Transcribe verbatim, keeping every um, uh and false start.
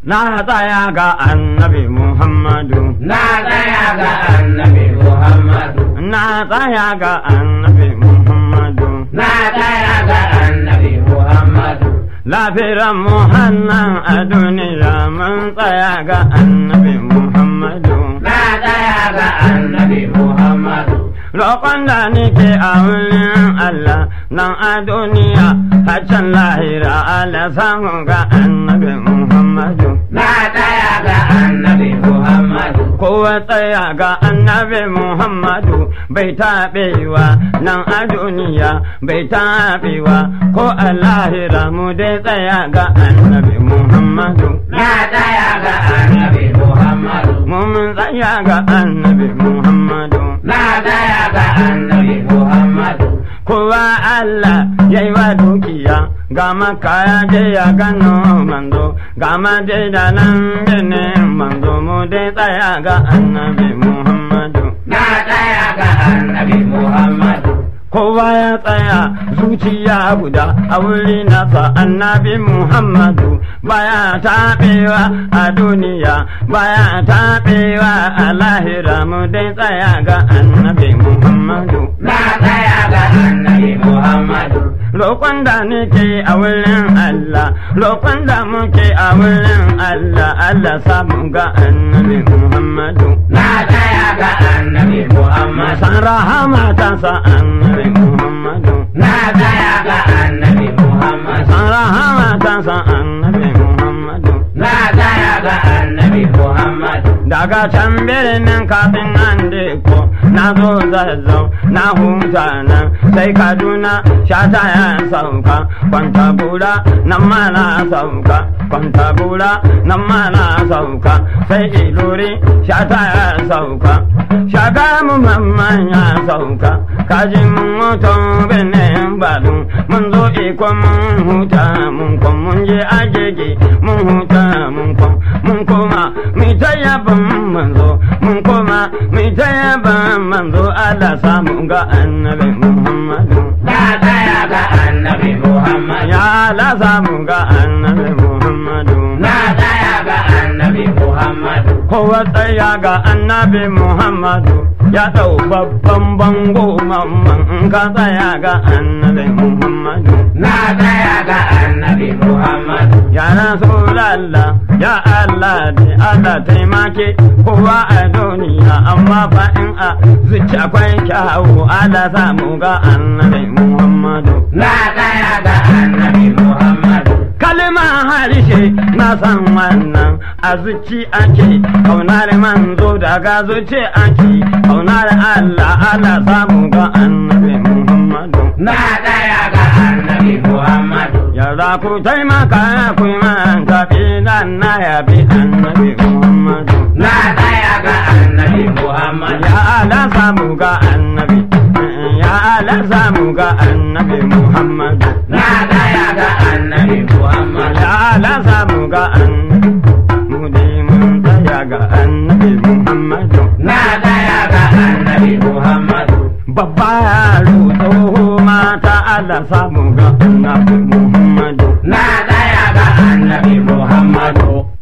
na tsaya ga annabi Muhammadu, na tsaya ga annabi Muhammadu, na tsaya ga annabi Muhammadu, na tsaya ga annabi Muhammadu. lafiran muhannan a duniya mun tsaya ga annabi Muhammadu, na tsaya ga annabi Muhammadu. roƙon da nake a wurin Allah nan a duniya haccan lahira Allah samu ga annabi Muhammadu, na tsaya ga annabi Muhammadu. kowa tsaya ga annabi Muhammadu bai taɓewa nan a duniya bai taɓewa ko a lahira mu dai tsaya ga annabi Muhammadu, na tsaya ga annabi Muhammadu. mu mun tsaya ga annabi Muhammadu, na tsaya ga annabi Muhammadu. kowa Allah ya yi wa dukiya ga makaya je ya gano manzo ga madai da nan bene manzo mu dai tsaya ga annabi Muhammadu, na tsaya ga annabi Muhammadu. kowa ya tsaya zuciya guda a wuri nasa annabi Muhammadu baya taɓewa a duniya baya taɓewa a lahira mu dai tsaya ga annabi Muhammadu, na tsaya ga annabi Muhammadu. roƙon da nake a wurin Allah roƙon da muke a wurin Allah Allah samu ga annabi Muhammadu, na tsaya ga annabi Muhammadu. san rahama ta sa annabi Muhammadu, na tsaya ga annabi Muhammadu. san rahama ta sa annabi Muhammadu, na tsaya ga annabi Muhammadu. daga can birnin kafin nan ko na zo zazzau na huta nan sai Kaduna shata ya sauka kwanta bura nan ma na sauka kwanta bura nan ma na sauka sai Ilori shata ya sauka shaga mu mamman ya sauka kaji mun mutu birnin Badun mun zo iko mun huta mun kom mun je agege mun huta mun kom mun koma mu ta yaban manzo mun koma mu ta yaban manzo Allah samu ga annabi Muhammadu, na tsaya ga annabi Muhammadu. ya Allah samu ga annabi Muhammadu, na tsaya ga annabi Muhammadu. kowa tsaya ga annabi Muhammadu ya dau babban bango mamman in ka tsaya ga annabi Muhammadu, na tsaya ga annabi Muhammadu. ya Rasulallah ya Allah da Allah taimake kowa a duniya amma fa in a zuci akwai kyawu Allah samu ga annabi Muhammadu, na tsaya ga annabi Muhammadu. kalma harshe na san wannan a zuci ake kaunar manzo daga zuci ake kaunar Allah Allah samu ga annabi Muhammadu, na tsaya ga annabi Muhammadu. yara ku taimaka ku man tafi nan na yabi annabi Muhammadu, na tsaya ga annabi Muhammadu. ya Allah samu ga annabi ya Allah samu ga annabi Muhammadu, na tsaya ga annabi Muhammadu. ya Allah samu ga annabi mu dai mun tsaya ga annabi Muhammadu, na tsaya ga annabi Muhammadu. babba yaro tsoho mata Allah samu ga annabi Muhammadu, na tsaya ga annabi Muhammadu.